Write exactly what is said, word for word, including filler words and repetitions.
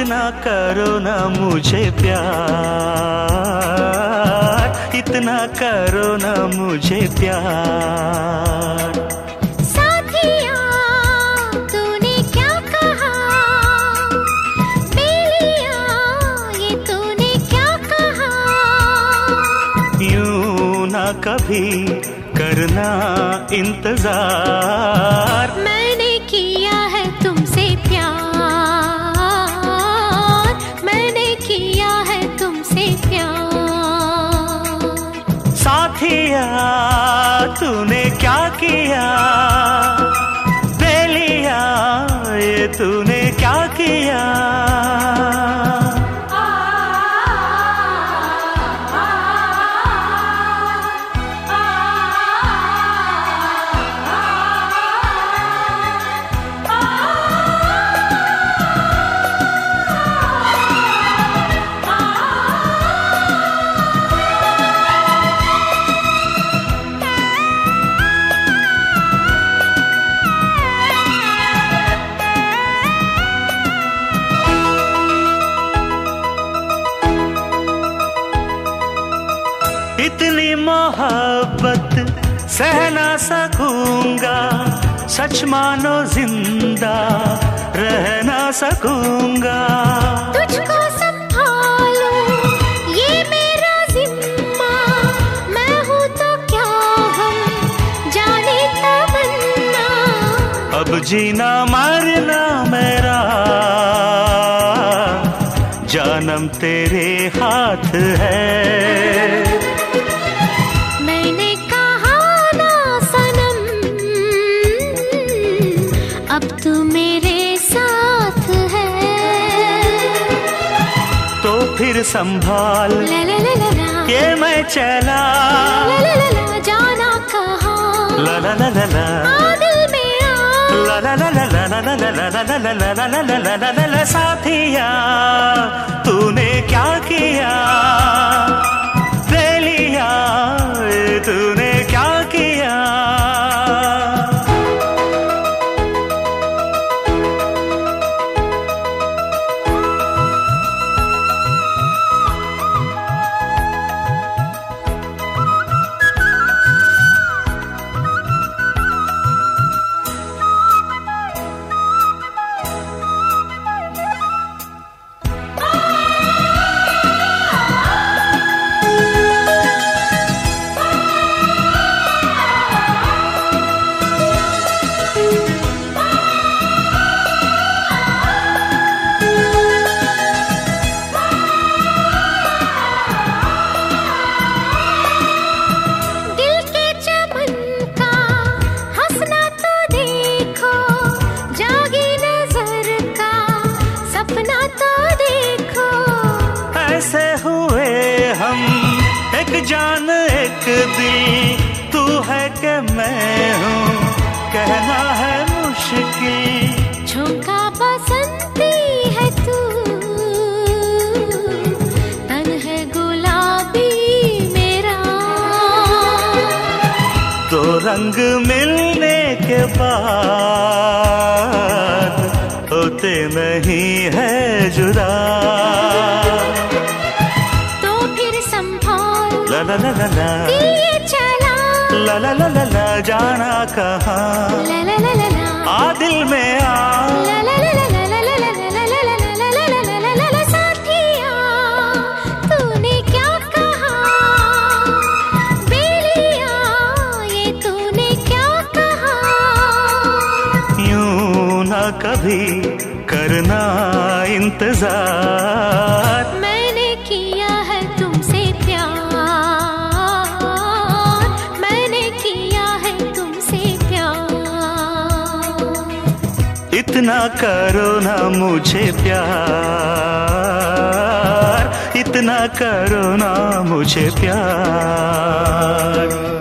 इतना करो ना मुझे प्यार, इतना करो ना मुझे प्यार। साथिया तूने क्या कहा, बेलिया ये तूने क्या कहा। यूं ना कभी करना इंतजार, मैंने किया है तुमसे प्यार, मैंने किया है तुमसे प्यार। साथिया तूने क्या किया, बेलिया ये तूने क्या किया। इतनी मोहब्बत सह ना सकूंगा, सच मानो जिंदा रह ना सकूंगा। तुझको संभालो ये मेरा जिम्मा, मैं हूँ तो क्या हम जाने तमन्ना। अब जीना मरना मेरा जानम तेरे हाथ है। मैंने कहा ना सनम, अब तू मेरे साथ है। तो फिर संभाल ला ला ला ला ला, के मैं चला, ला ला ला ला, जाना कहाँ, ला ला ला ला ला, आ दिल में आ, ला ला ला ला ला ला ला ला ला ला ला ला ला ला ला ला ला। साथिया तूने क्या किया, बेलिया तूने क्या किया। ऐसे हुए हम एक जान एक दिल, तू है कि मैं हूँ कहना है मुश्किल। झोंका बसंती है तू, तन है गुलाबी मेरा। तो रंग मिलने के बाद होते नहीं है जुदा। ला ला ला ला ला, ये चला, ला ला ला ला ला, जाना कहाँ, ला ला ला ला ला, आ दिल में आ, ला ला ला ला ला ला ला ला ला ला ला ला ला ला ला ला। साथिया तूने क्या कहा, बेलिया ये तूने क्या कहा। यूं ना कभी करना इंतजार, मैंने किया है तुमसे प्यार, मैंने किया है तुमसे प्यार। इतना करो ना मुझे प्यार, इतना करो ना मुझे प्यार।